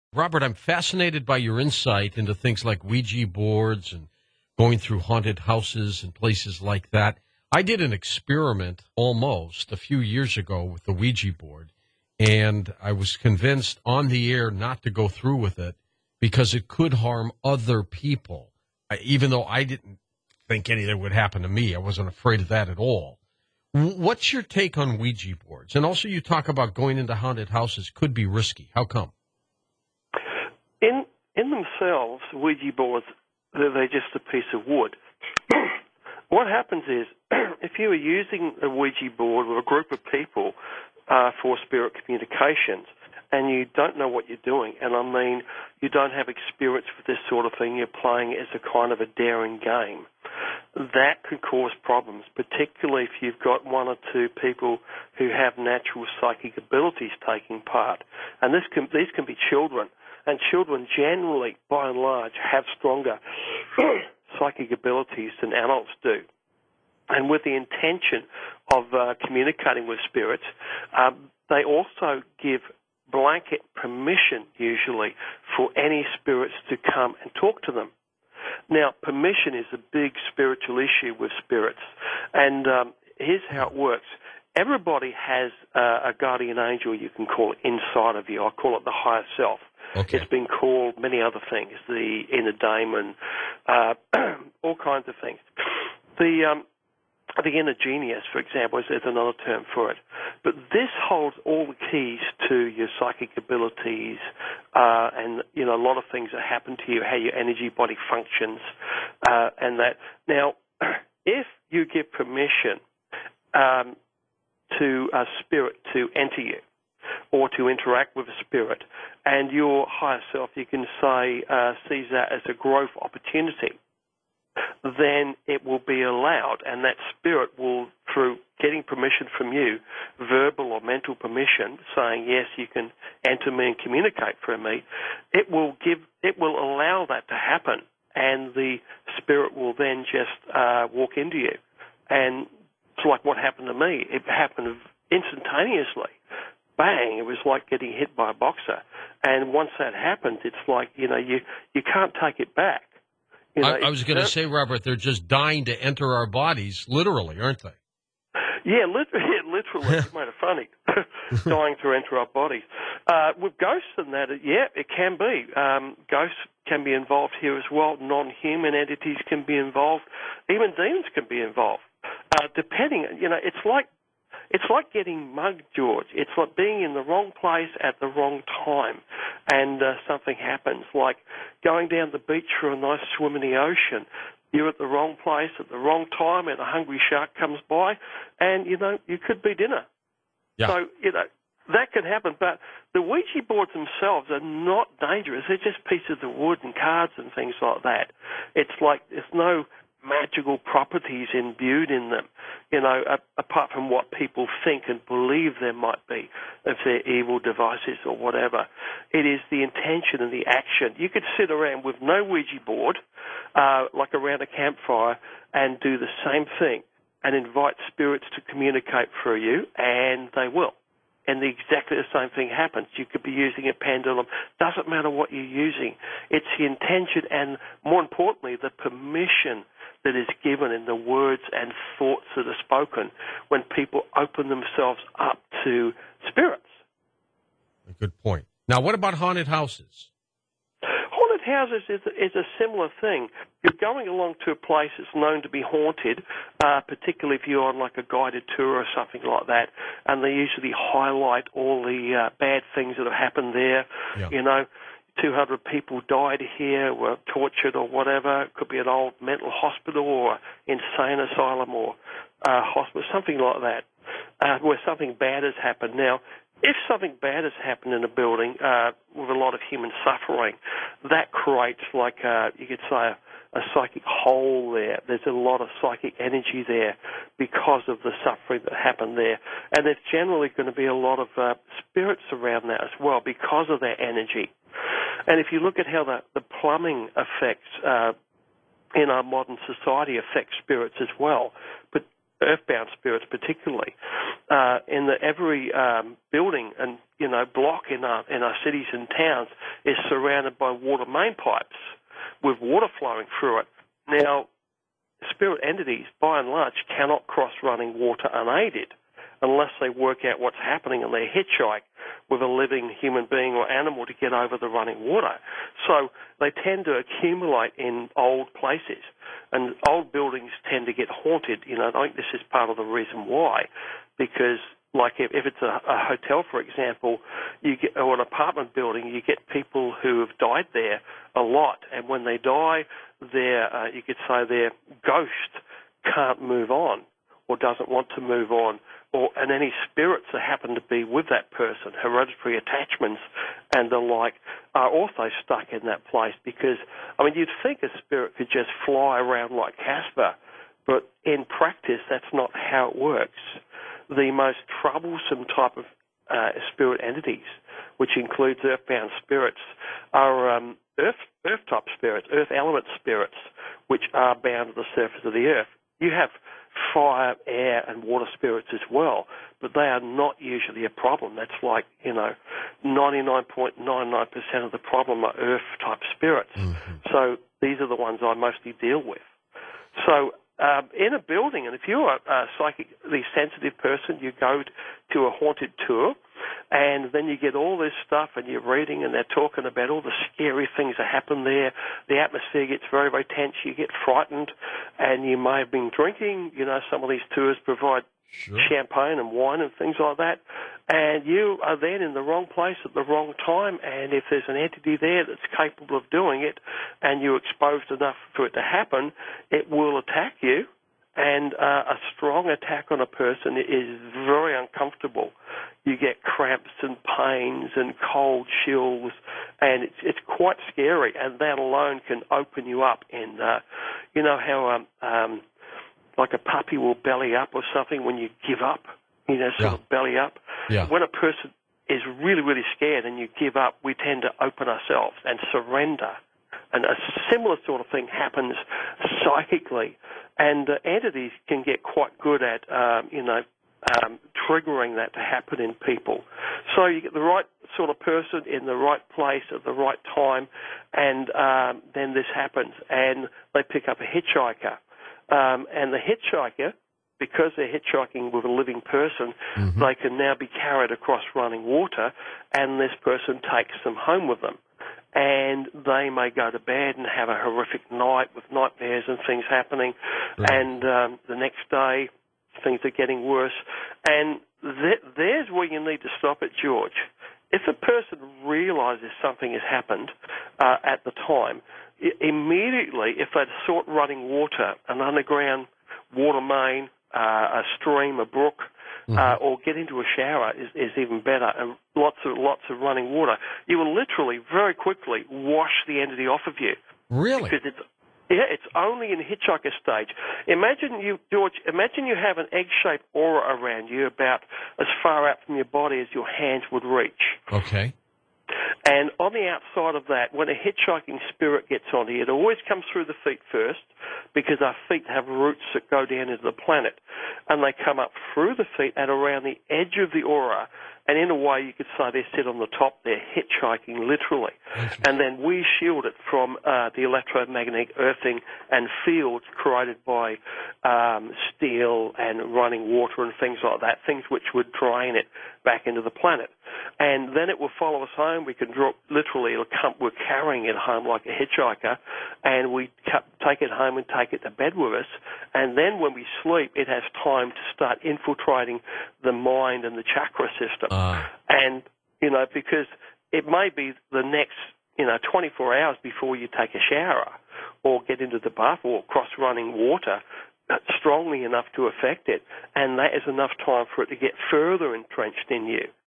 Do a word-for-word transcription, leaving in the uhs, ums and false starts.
Robert, I'm fascinated by your insight into things like Ouija boards and going through haunted houses and places like that. I did an experiment almost a few years ago with the Ouija board, and I was convinced on the air not to go through with it because it could harm other people. I, even though I didn't think anything would happen to me, I wasn't afraid of that at all. W- What's your take on Ouija boards? And also, you talk about going into haunted houses could be risky. How come? In in themselves, Ouija boards, they're, they're just a piece of wood. What happens is, if you are using a Ouija board with a group of people uh, for spirit communications, and you don't know what you're doing, and I mean, you don't have experience with this sort of thing, you're playing it as a kind of a daring game, that could cause problems, particularly if you've got one or two people who have natural psychic abilities taking part. And this can, these can be children. And children generally, by and large, have stronger psychic abilities than adults do. And with the intention of uh, communicating with spirits, um, they also give blanket permission, usually, for any spirits to come and talk to them. Now, permission is a big spiritual issue with spirits. And um, here's how it works. Everybody has uh, a guardian angel, you can call it, inside of you. I call it the higher self. Okay. It's been called many other things, the inner daemon, uh, all kinds of things. The um, the inner genius, for example, is, is another term for it. But this holds all the keys to your psychic abilities uh, and, you know, a lot of things that happen to you, how your energy body functions, uh, and that. Now, if you give permission um, to a spirit to enter you, or to interact with a spirit, and your higher self, you can say, uh, sees that as a growth opportunity, then it will be allowed, and that spirit will, through getting permission from you, verbal or mental permission, saying, yes, you can enter me and communicate through me, it will give, it will allow that to happen, and the spirit will then just uh, walk into you. And it's like what happened to me. It happened instantaneously. Bang, it was like getting hit by a boxer. And once that happens, it's like, you know, you, you can't take it back. You know, I, I was going to say, Robert, they're just dying to enter our bodies, literally, aren't they? Yeah, literally, yeah, literally. You made it funny. Dying to enter our bodies. Uh, with ghosts and that, yeah, it can be. Um, ghosts can be involved here as well. Non-human entities can be involved. Even demons can be involved. Uh, depending, you know, it's like It's like getting mugged, George. It's like being in the wrong place at the wrong time, and uh, something happens, like going down the beach for a nice swim in the ocean. You're at the wrong place at the wrong time, and a hungry shark comes by, and, you know, you could be dinner. Yeah. So, you know, that can happen. But the Ouija boards themselves are not dangerous. They're just pieces of wood and cards and things like that. It's like there's no magical properties imbued in them, you know, a, apart from what people think and believe there might be, if they're evil devices or whatever. It is the intention and the action. You could sit around with no Ouija board, uh, like around a campfire, and do the same thing and invite spirits to communicate through you, and they will. And the, exactly the same thing happens. You could be using a pendulum. Doesn't matter what you're using. It's the intention and, more importantly, the permission that is given in the words and thoughts that are spoken when people open themselves up to spirits. A good point. Now, what about haunted houses? Haunted houses is, is a similar thing. You're going along to a place that's known to be haunted, uh, particularly if you're on like a guided tour or something like that, and they usually highlight all the uh, bad things that have happened there. Yeah. You know, two hundred people died here, were tortured or whatever. It could be an old mental hospital or insane asylum or uh, hospital, something like that, uh, where something bad has happened. Now, if something bad has happened in a building uh, with a lot of human suffering, that creates like a, you could say a, a psychic hole there. There's a lot of psychic energy there because of the suffering that happened there. And there's generally going to be a lot of uh, spirits around that as well because of their energy. And if you look at how the, the plumbing affects uh, in our modern society affects spirits as well, but earthbound spirits particularly, uh, in that every um, building and, you know, block in our, in our cities and towns is surrounded by water main pipes with water flowing through it. Now, spirit entities, by and large, cannot cross running water unaided unless they work out what's happening and they hitchhike with a living human being or animal to get over the running water. So they tend to accumulate in old places, and old buildings tend to get haunted. You know, I think this is part of the reason why, because like if, if it's a, a hotel, for example, you get, or an apartment building, you get people who have died there a lot, and when they die, their uh, you could say their ghost can't move on or doesn't want to move on, or and any spirits that happen to be with that person, hereditary attachments and the like, are also stuck in that place because, I mean, you'd think a spirit could just fly around like Casper, but in practice that's not how it works. The most troublesome type of uh, spirit entities, which includes earthbound spirits, are um, earth, earth-type spirits, earth element spirits, which are bound to the surface of the earth. You have fire, air, and water spirits as well, but they are not usually a problem. That's like, you know, ninety-nine point nine nine percent of the problem are earth-type spirits. Mm-hmm. So these are the ones I mostly deal with. So um, in a building, and if you're a, a psychically sensitive person, you go to a haunted tour, and then you get all this stuff, and you're reading, and they're talking about all the scary things that happen there. The atmosphere gets very, very tense. You get frightened, and you may have been drinking. You know, some of these tours provide sure. champagne and wine and things like that. And you are then in the wrong place at the wrong time, and if there's an entity there that's capable of doing it, and you're exposed enough for it to happen, it will attack you. And uh, a strong attack on a person is very uncomfortable. You get cramps and pains and cold chills, and it's it's quite scary. And that alone can open you up. And uh, you know how um, um, like a puppy will belly up or something when you give up, you know, sort yeah. of belly up. Yeah. When a person is really, really scared and you give up, we tend to open ourselves and surrender. And a similar sort of thing happens psychically. And uh, entities can get quite good at, um, you know, um, triggering that to happen in people. So you get the right sort of person in the right place at the right time, and um, then this happens. And they pick up a hitchhiker. Um, and the hitchhiker, because they're hitchhiking with a living person, mm-hmm. they can now be carried across running water, and this person takes them home with them. And they may go to bed and have a horrific night with nightmares and things happening. Right. And um, the next day, things are getting worse. And th- there's where you need to stop it, George. If a person realizes something has happened uh, at the time, I- immediately, if they'd sought running water, an underground water main, uh, a stream, a brook, Mm-hmm. Uh, or get into a shower is, is even better, and lots of lots of running water. You will literally very quickly wash the entity off of you. Really? Because it's yeah, it's only in hitchhiker stage. Imagine you, George. Imagine you have an egg-shaped aura around you, about as far out from your body as your hands would reach. Okay. And on the outside of that, when a hitchhiking spirit gets onto you, it always comes through the feet first, because our feet have roots that go down into the planet. And they come up through the feet and around the edge of the aura. And in a way, you could say they sit on the top. They're hitchhiking, literally. And then we shield it from uh, the electromagnetic earthing and fields created by um, steel and running water and things like that, things which would drain it back into the planet. And then it will follow us home. We can draw, literally, it'll come, we're carrying it home like a hitchhiker, and we take it home and take it to bed with us. And then when we sleep, it has time to start infiltrating the mind and the chakra system. Uh. And, you know, because it may be the next, you know, twenty-four hours before you take a shower or get into the bath or cross running water strongly enough to affect it. And that is enough time for it to get further entrenched in you.